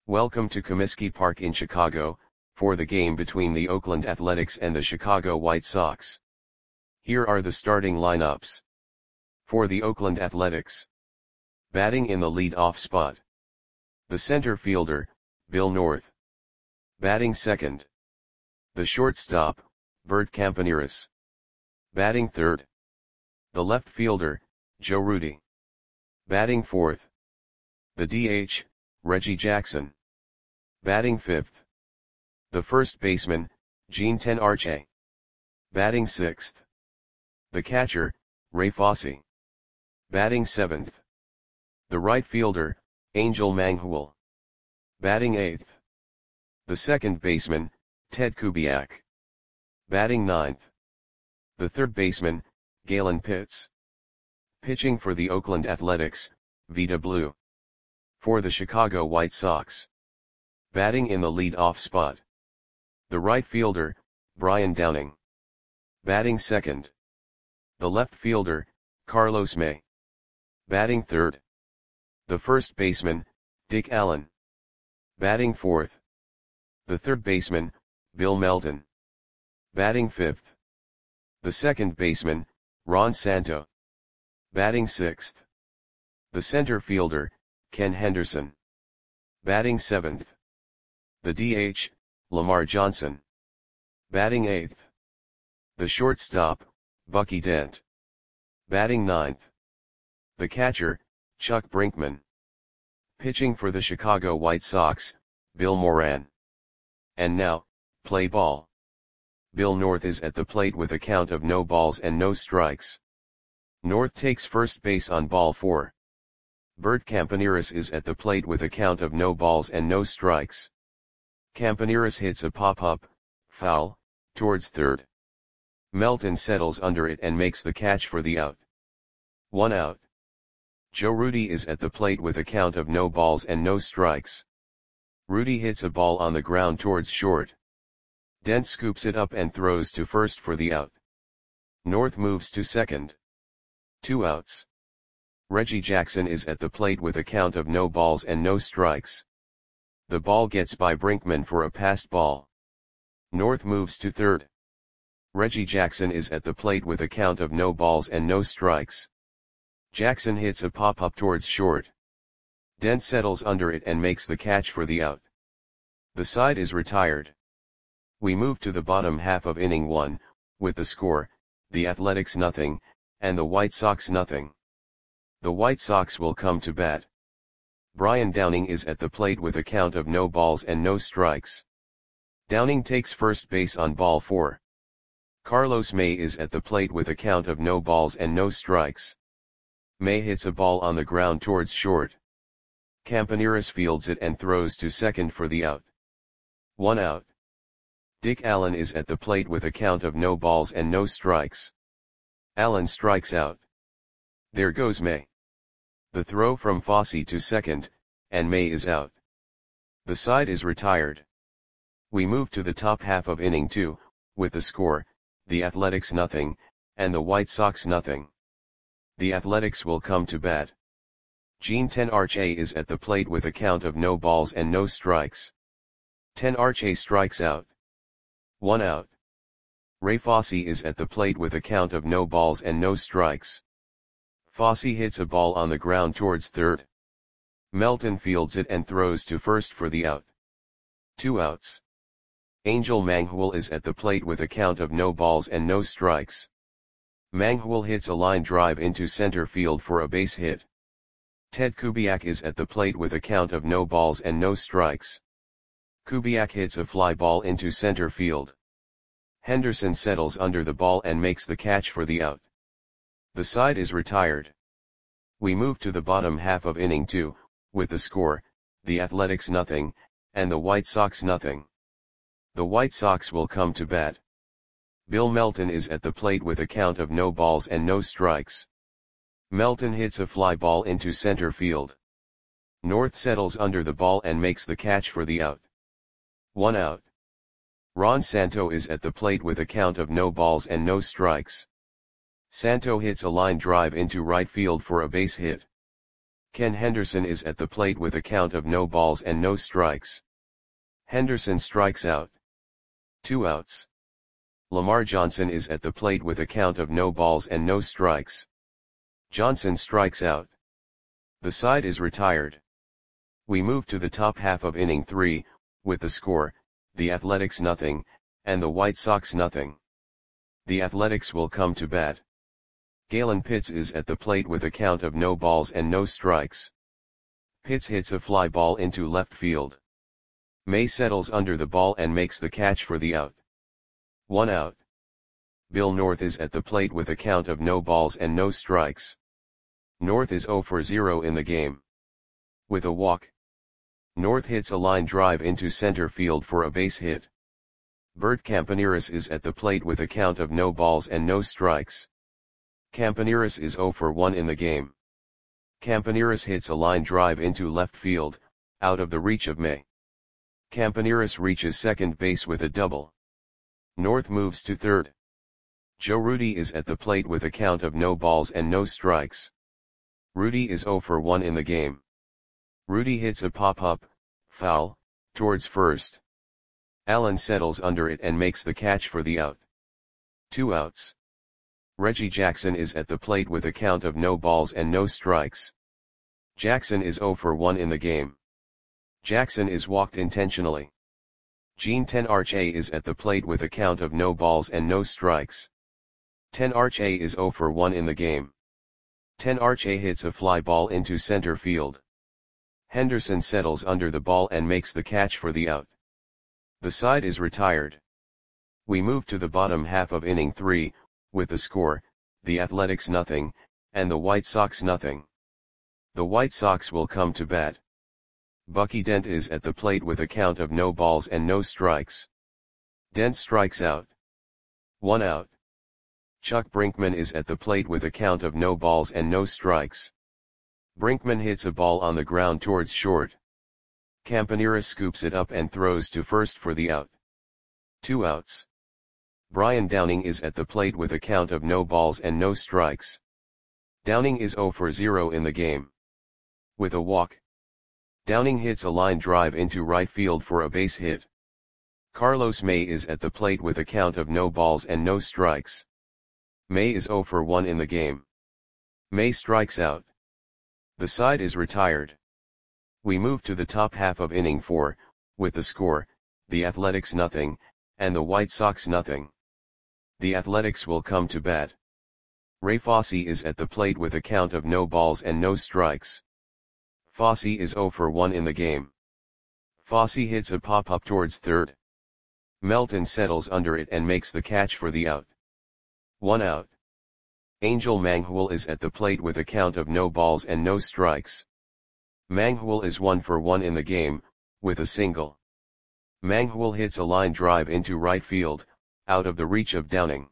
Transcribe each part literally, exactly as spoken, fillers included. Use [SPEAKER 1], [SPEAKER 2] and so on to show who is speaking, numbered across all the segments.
[SPEAKER 1] Welcome to Comiskey Park in Chicago, for the game between the Oakland Athletics and the Chicago White Sox. Here are the starting lineups. For the Oakland Athletics. Batting in the lead-off spot. The center fielder, Bill North. Batting second. The shortstop, Bert Campaneris. Batting third. The left fielder, Joe Rudi. Batting fourth. The D H, Reggie Jackson. Batting fifth. The first baseman, Gene Tenarche. Batting sixth. The catcher, Ray Fosse. Batting seventh. The right fielder, Angel Manghul. Batting eighth. The second baseman, Ted Kubiak. Batting ninth. The third baseman, Galen Pitts. Pitching for the Oakland Athletics, Vida Blue. For the Chicago White Sox. Batting in the lead-off spot. The right fielder, Brian Downing. Batting second. The left fielder, Carlos May. Batting third. The first baseman, Dick Allen. Batting fourth. The third baseman, Bill Melton. Batting fifth. The second baseman, Ron Santo. Batting sixth. The center fielder, Ken Henderson. Batting seventh. The D H, Lamar Johnson. Batting eighth. The shortstop, Bucky Dent. Batting ninth. The catcher, Chuck Brinkman. Pitching for the Chicago White Sox, Bill Moran. And now, play ball. Bill North is at the plate with a count of no balls and no strikes. North takes first base on ball four. Bert Campaneris is at the plate with a count of no balls and no strikes. Campaneris hits a pop-up, foul, towards third. Melton settles under it and makes the catch for the out. One out. Joe Rudi is at the plate with a count of no balls and no strikes. Rudi hits a ball on the ground towards short. Dent scoops it up and throws to first for the out. North moves to second. Two outs. Reggie Jackson is at the plate with a count of no balls and no strikes. The ball gets by Brinkman for a passed ball. North moves to third. Reggie Jackson is at the plate with a count of no balls and no strikes. Jackson hits a pop-up towards short. Dent settles under it and makes the catch for the out. The side is retired. We move to the bottom half of inning one, with the score, the Athletics nothing, and the White Sox nothing. The White Sox will come to bat. Brian Downing is at the plate with a count of no balls and no strikes. Downing takes first base on ball four. Carlos May is at the plate with a count of no balls and no strikes. May hits a ball on the ground towards short. Campaneris fields it and throws to second for the out. One out. Dick Allen is at the plate with a count of no balls and no strikes. Allen strikes out. There goes May. The throw from Fosse to second, and May is out. The side is retired. We move to the top half of inning two, with the score, the Athletics nothing, and the White Sox nothing. The Athletics will come to bat. Gene Tenarche is at the plate with a count of no balls and no strikes. Tenarche strikes out. One out. Ray Fosse is at the plate with a count of no balls and no strikes. Fosse hits a ball on the ground towards third. Melton fields it and throws to first for the out. Two outs. Angel Manghul is at the plate with a count of no balls and no strikes. Manghul hits a line drive into center field for a base hit. Ted Kubiak is at the plate with a count of no balls and no strikes. Kubiak hits a fly ball into center field. Henderson settles under the ball and makes the catch for the out. The side is retired. We move to the bottom half of inning two, with the score, the Athletics nothing, and the White Sox nothing. The White Sox will come to bat. Bill Melton is at the plate with a count of no balls and no strikes. Melton hits a fly ball into center field. North settles under the ball and makes the catch for the out. One out. Ron Santo is at the plate with a count of no balls and no strikes. Santo hits a line drive into right field for a base hit. Ken Henderson is at the plate with a count of no balls and no strikes. Henderson strikes out. Two outs. Lamar Johnson is at the plate with a count of no balls and no strikes. Johnson strikes out. The side is retired. We move to the top half of inning three, with the score, the Athletics nothing, and the White Sox nothing. The Athletics will come to bat. Galen Pitts is at the plate with a count of no balls and no strikes. Pitts hits a fly ball into left field. May settles under the ball and makes the catch for the out. One out. Bill North is at the plate with a count of no balls and no strikes. North is oh for oh in the game. With a walk, North hits a line drive into center field for a base hit. Bert Campaneris is at the plate with a count of no balls and no strikes. Campaneris is oh for one in the game. Campaneris hits a line drive into left field, out of the reach of May. Campaneris reaches second base with a double. North moves to third. Joe Rudi is at the plate with a count of no balls and no strikes. Rudi is oh for one in the game. Rudi hits a pop-up, foul, towards first. Allen settles under it and makes the catch for the out. Two outs. Reggie Jackson is at the plate with a count of no balls and no strikes. Jackson is oh for one in the game. Jackson is walked intentionally. Gene Tenarche is at the plate with a count of no balls and no strikes. Tenarche is oh for one in the game. Tenarche hits a fly ball into center field. Henderson settles under the ball and makes the catch for the out. The side is retired. We move to the bottom half of inning three, with the score, the Athletics nothing, and the White Sox nothing. The White Sox will come to bat. Bucky Dent is at the plate with a count of no balls and no strikes. Dent strikes out. One out. Chuck Brinkman is at the plate with a count of no balls and no strikes. Brinkman hits a ball on the ground towards short. Campaneris scoops it up and throws to first for the out. Two outs. Brian Downing is at the plate with a count of no balls and no strikes. Downing is oh for oh in the game. With a walk, Downing hits a line drive into right field for a base hit. Carlos May is at the plate with a count of no balls and no strikes. May is oh for one in the game. May strikes out. The side is retired. We move to the top half of inning four, with the score, the Athletics nothing, and the White Sox nothing. The Athletics will come to bat. Ray Fosse is at the plate with a count of no balls and no strikes. Fosse is oh for one in the game. Fosse hits a pop-up towards third. Melton settles under it and makes the catch for the out. One out. Angel Manghul is at the plate with a count of no balls and no strikes. Manghul is one for one in the game, with a single. Manghul hits a line drive into right field, out of the reach of Downing.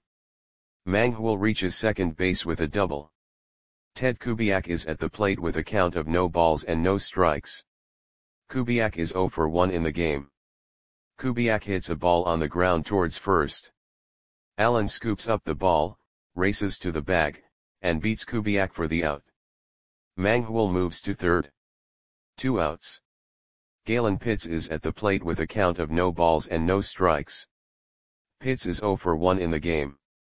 [SPEAKER 1] Manghul reaches second base with a double. Ted Kubiak is at the plate with a count of no balls and no strikes. Kubiak is oh for one in the game. Kubiak hits a ball on the ground towards first. Allen scoops up the ball, races to the bag, and beats Kubiak for the out. Manghul moves to third. Two outs. Galen Pitts is at the plate with a count of no balls and no strikes. Pitts is oh for one in the game.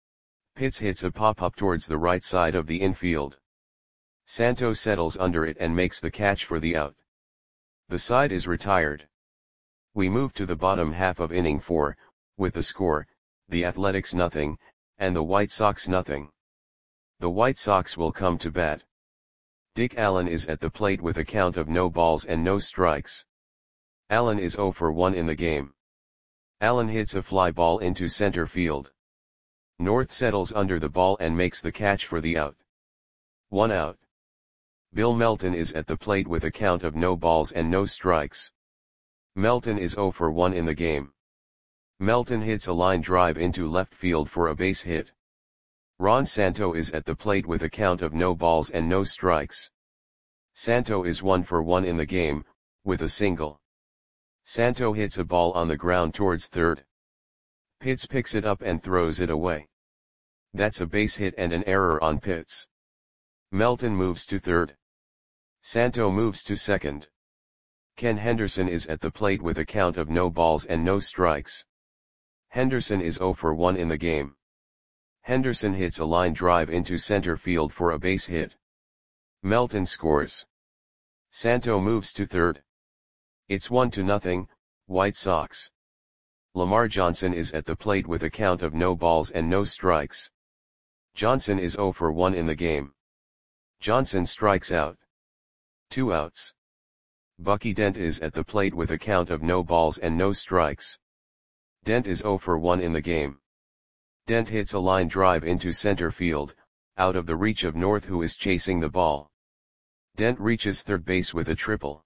[SPEAKER 1] Pitts hits a pop-up towards the right side of the infield. Santo settles under it and makes the catch for the out. The side is retired. We move to the bottom half of inning four, with the score, the Athletics nothing, and the White Sox nothing. The White Sox will come to bat. Dick Allen is at the plate with a count of no balls and no strikes. Allen is oh for one in the game. Allen hits a fly ball into center field. North settles under the ball and makes the catch for the out. One out. Bill Melton is at the plate with a count of no balls and no strikes. Melton is oh for one in the game. Melton hits a line drive into left field for a base hit. Ron Santo is at the plate with a count of no balls and no strikes. Santo is one for one in the game, with a single. Santo hits a ball on the ground towards third. Pitts picks it up and throws it away. That's a base hit and an error on Pitts. Melton moves to third. Santo moves to second. Ken Henderson is at the plate with a count of no balls and no strikes. Henderson is zero for one in the game. Henderson hits a line drive into center field for a base hit. Melton scores. Santo moves to third. It's one to nothing, White Sox. Lamar Johnson is at the plate with a count of no balls and no strikes. Johnson is zero for one in the game. Johnson strikes out. Two outs. Bucky Dent is at the plate with a count of no balls and no strikes. Dent is zero for one in the game. Dent hits a line drive into center field, out of the reach of North, who is chasing the ball. Dent reaches third base with a triple.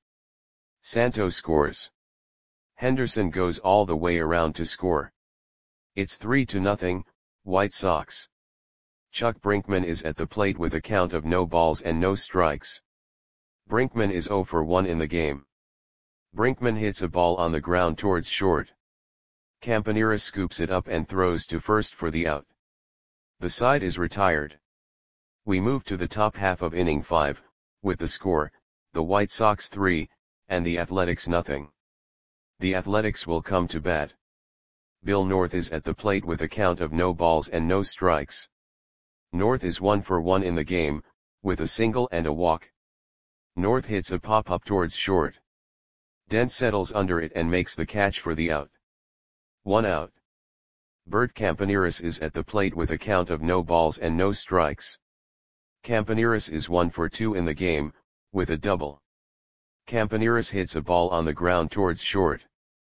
[SPEAKER 1] Santo scores. Henderson goes all the way around to score. It's three to nothing, White Sox. Chuck Brinkman is at the plate with a count of no balls and no strikes. Brinkman is zero for one in the game. Brinkman hits a ball on the ground towards short. Campanera scoops it up and throws to first for the out. The side is retired. We move to the top half of inning five, with the score, the White Sox three, and the Athletics nothing. The Athletics will come to bat. Bill North is at the plate with a count of no balls and no strikes. North is one for one in the game, with a single and a walk. North hits a pop-up towards short. Dent settles under it and makes the catch for the out. One out. Bert Campaneris is at the plate with a count of no balls and no strikes. Campaneris is one for two in the game, with a double. Campaneris hits a ball on the ground towards short.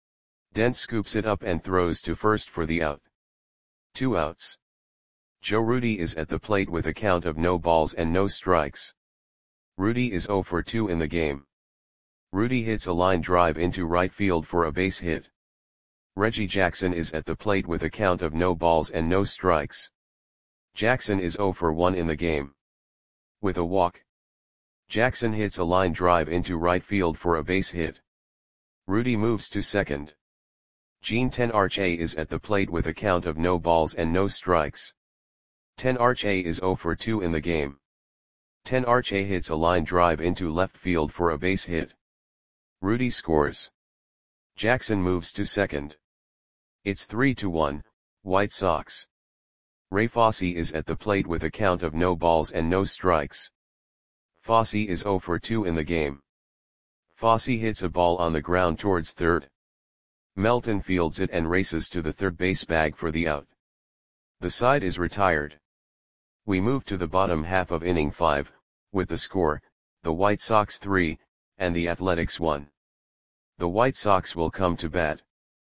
[SPEAKER 1] Dent scoops it up and throws to first for the out. Two outs. Joe Rudi is at the plate with a count of no balls and no strikes. Rudi is zero for two in the game. Rudi hits a line drive into right field for a base hit. Reggie Jackson is at the plate with a count of no balls and no strikes. Jackson is zero for one in the game. With a walk. Jackson hits a line drive into right field for a base hit. Rudi moves to second. Gene Tenarche is at the plate with a count of no balls and no strikes. Tenarche is zero for two in the game. Tenarche hits a line drive into left field for a base hit. Rudi scores. Jackson moves to second. It's three to one, White Sox. Ray Fosse is at the plate with a count of no balls and no strikes. Fosse is zero for two in the game. Fosse hits a ball on the ground towards third. Melton fields it and races to the third base bag for the out. The side is retired. We move to the bottom half of inning five, with the score, the White Sox three, and the Athletics one. The White Sox will come to bat.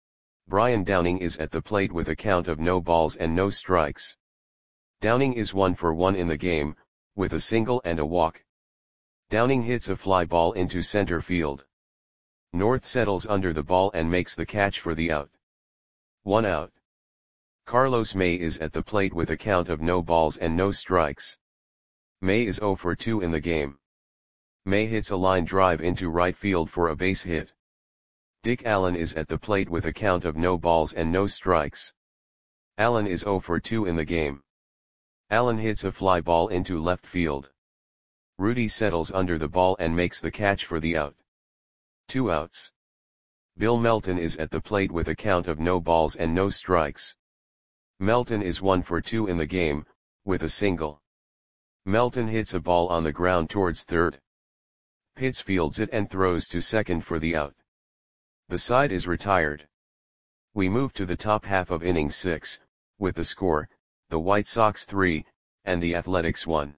[SPEAKER 1] Brian Downing is at the plate with a count of no balls and no strikes. Downing is one for one in the game, with a single and a walk. Downing hits a fly ball into center field. North settles under the ball and makes the catch for the out. One out. Carlos May is at the plate with a count of no balls and no strikes. May is zero for two in the game. May hits a line drive into right field for a base hit. Dick Allen is at the plate with a count of no balls and no strikes. Allen is zero for two in the game. Allen hits a fly ball into left field. Rudi settles under the ball and makes the catch for the out. Two outs. Bill Melton is at the plate with a count of no balls and no strikes. Melton is one for two in the game, with a single. Melton hits a ball on the ground towards third. Pitts fields it and throws to second for the out. The side is retired. We move to the top half of inning six, with the score, the White Sox three, and the Athletics one.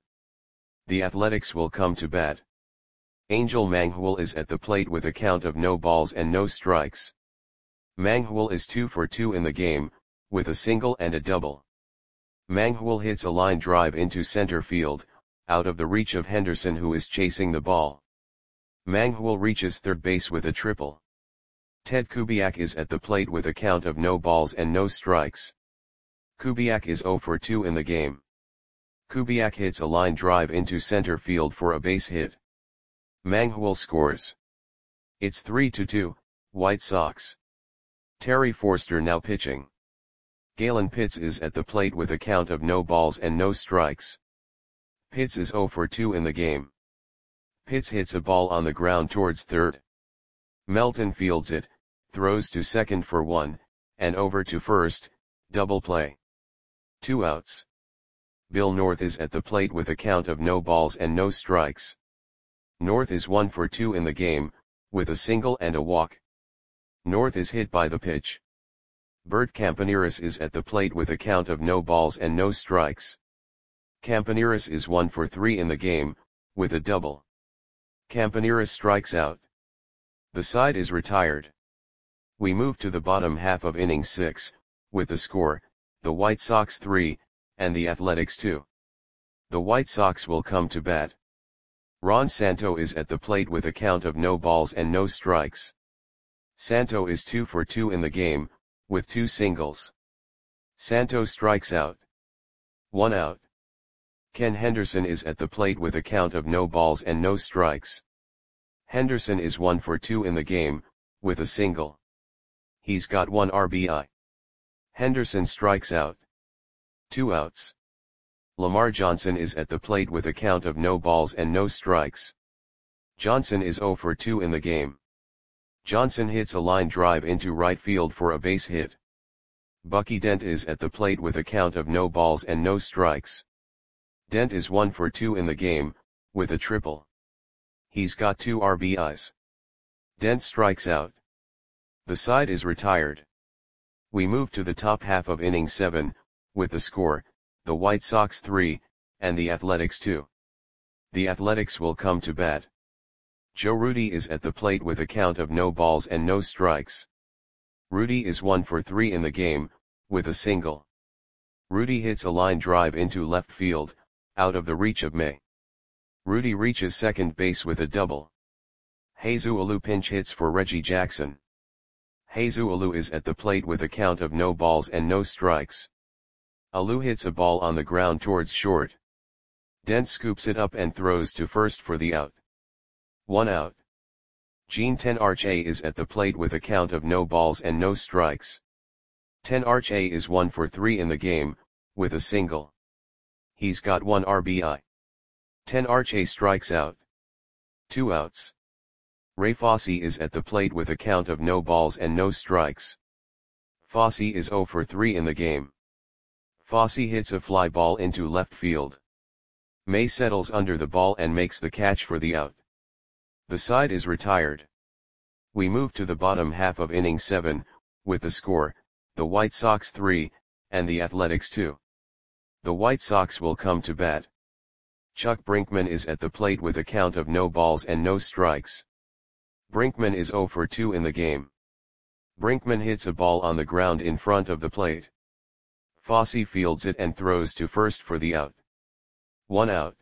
[SPEAKER 1] The Athletics will come to bat. Angel Manghul is at the plate with a count of no balls and no strikes. Manghul is two for two in the game, with a single and a double. Manghul hits a line drive into center field, out of the reach of Henderson, who is chasing the ball. Manghul reaches third base with a triple. Ted Kubiak is at the plate with a count of no balls and no strikes. Kubiak is zero for two in the game. Kubiak hits a line drive into center field for a base hit. Manghul scores. It's three to two, White Sox. Terry Forster now pitching. Galen Pitts is at the plate with a count of no balls and no strikes. Pitts is zero for two in the game. Pitts hits a ball on the ground towards third. Melton fields it, throws to second for one, and over to first, double play. Two outs. Bill North is at the plate with a count of no balls and no strikes. North is one for two in the game, with a single and a walk. North is hit by the pitch. Bert Campaneris is at the plate with a count of no balls and no strikes. Campaneris is one for three in the game, with a double. Campaneris strikes out. The side is retired. We move to the bottom half of inning six, with the score, the White Sox three, and the Athletics two. The White Sox will come to bat. Ron Santo is at the plate with a count of no balls and no strikes. Santo is two for two in the game, with two singles. Santo strikes out. One out. Ken Henderson is at the plate with a count of no balls and no strikes. Henderson is one for two in the game, with a single. He's got one R B I. Henderson strikes out. Two outs. Lamar Johnson is at the plate with a count of no balls and no strikes. Johnson is zero for two in the game. Johnson hits a line drive into right field for a base hit. Bucky Dent is at the plate with a count of no balls and no strikes. Dent is one for two in the game, with a triple. He's got two R B Is. Dent strikes out. The side is retired. We move to the top half of inning seven, with the score, the White Sox three, and the Athletics two. The Athletics will come to bat. Joe Rudi is at the plate with a count of no balls and no strikes. Rudi is one for three in the game, with a single. Rudi hits a line drive into left field, out of the reach of May. Rudi reaches second base with a double. Jesus Alou pinch hits for Reggie Jackson. Jesus Alou is at the plate with a count of no balls and no strikes. Alou hits a ball on the ground towards short. Dent scoops it up and throws to first for the out. One out. Gene Tenarche is at the plate with a count of no balls and no strikes. Tenarche is one for three in the game, with a single. He's got one R B I. Tenarche strikes out. Two outs. Ray Fosse is at the plate with a count of no balls and no strikes. Fosse is zero for three in the game. Fosse hits a fly ball into left field. May settles under the ball and makes the catch for the out. The side is retired. We move to the bottom half of inning seven, with the score, the White Sox three, and the Athletics two. The White Sox will come to bat. Chuck Brinkman is at the plate with a count of no balls and no strikes. Brinkman is zero for two in the game. Brinkman hits a ball on the ground in front of the plate. Fosse fields it and throws to first for the out. One out.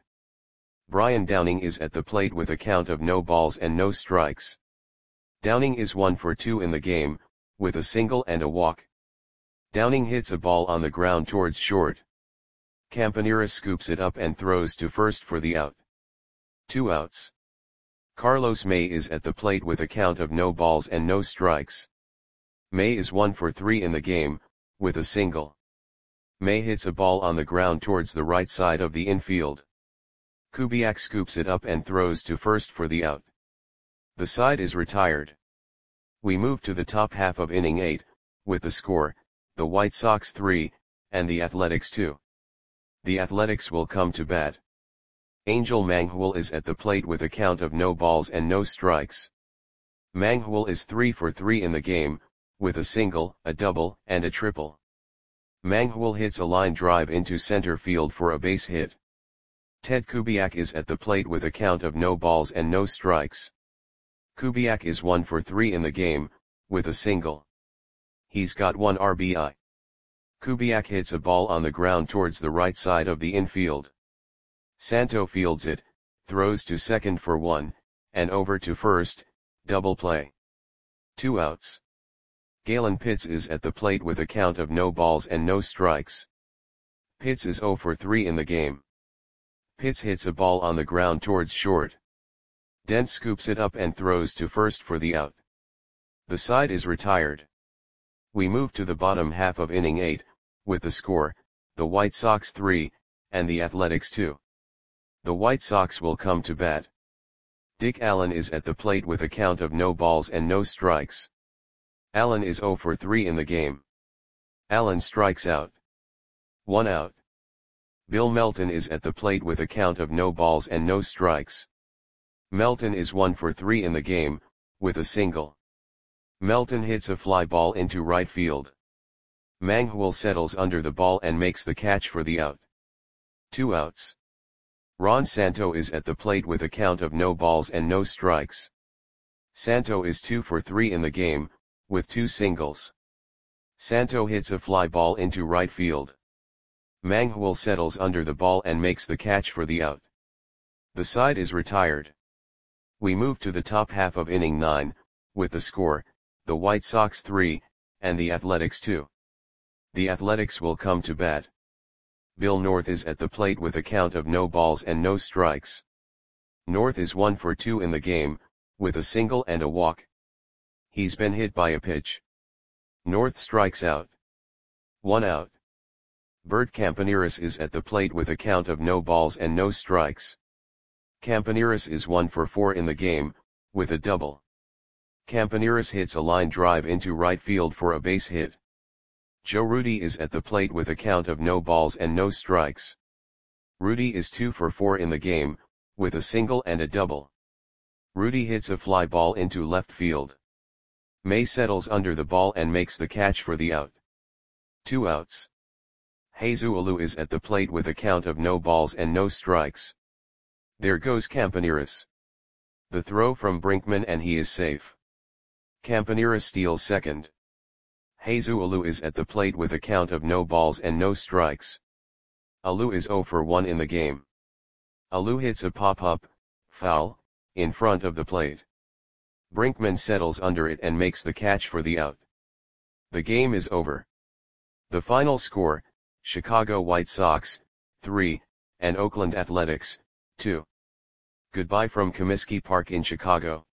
[SPEAKER 1] Brian Downing is at the plate with a count of no balls and no strikes. Downing is one for two in the game, with a single and a walk. Downing hits a ball on the ground towards short. Campaneris scoops it up and throws to first for the out. Two outs. Carlos May is at the plate with a count of no balls and no strikes. May is one for three in the game, with a single. May hits a ball on the ground towards the right side of the infield. Kubiak scoops it up and throws to first for the out. The side is retired. We move to the top half of inning eight, with the score, the White Sox three, and the Athletics two. The Athletics will come to bat. Angel Manghul is at the plate with a count of no balls and no strikes. Manghul is three for three in the game, with a single, a double, and a triple. Manghul hits a line drive into center field for a base hit. Ted Kubiak is at the plate with a count of no balls and no strikes. Kubiak is one for three in the game, with a single. He's got one R B I. Kubiak hits a ball on the ground towards the right side of the infield. Santo fields it, throws to second for one, and over to first, double play. Two outs. Galen Pitts is at the plate with a count of no balls and no strikes. Pitts is zero for three in the game. Pitts hits a ball on the ground towards short. Dent scoops it up and throws to first for the out. The side is retired. We move to the bottom half of inning eight, with the score, the White Sox three, and the Athletics two. The White Sox will come to bat. Dick Allen is at the plate with a count of no balls and no strikes. Allen is zero for three in the game. Allen strikes out. One out. Bill Melton is at the plate with a count of no balls and no strikes. Melton is one for three in the game, with a single. Melton hits a fly ball into right field. Manghwal settles under the ball and makes the catch for the out. Two outs. Ron Santo is at the plate with a count of no balls and no strikes. Santo is two for three in the game, with two singles. Santo hits a fly ball into right field. Manghwal settles under the ball and makes the catch for the out. The side is retired. We move to the top half of inning nine, with the score, the White Sox three, and the Athletics two. The Athletics will come to bat. Bill North is at the plate with a count of no balls and no strikes. North is one for two in the game, with a single and a walk. He's been hit by a pitch. North strikes out. One out. Bert Campaneris is at the plate with a count of no balls and no strikes. Campaneris is one for four in the game, with a double. Campaneris hits a line drive into right field for a base hit. Joe Rudi is at the plate with a count of no balls and no strikes. Rudi is two for four in the game, with a single and a double. Rudi hits a fly ball into left field. May settles under the ball and makes the catch for the out. Two outs. Jesus Alou is at the plate with a count of no balls and no strikes. There goes Campaneris. The throw from Brinkman and he is safe. Campaneris steals second. Jesus Alou is at the plate with a count of no balls and no strikes. Alou is zero for one in the game. Alou hits a pop-up, foul, in front of the plate. Brinkman settles under it and makes the catch for the out. The game is over. The final score, Chicago White Sox, three, and Oakland Athletics, two. Goodbye from Comiskey Park in Chicago.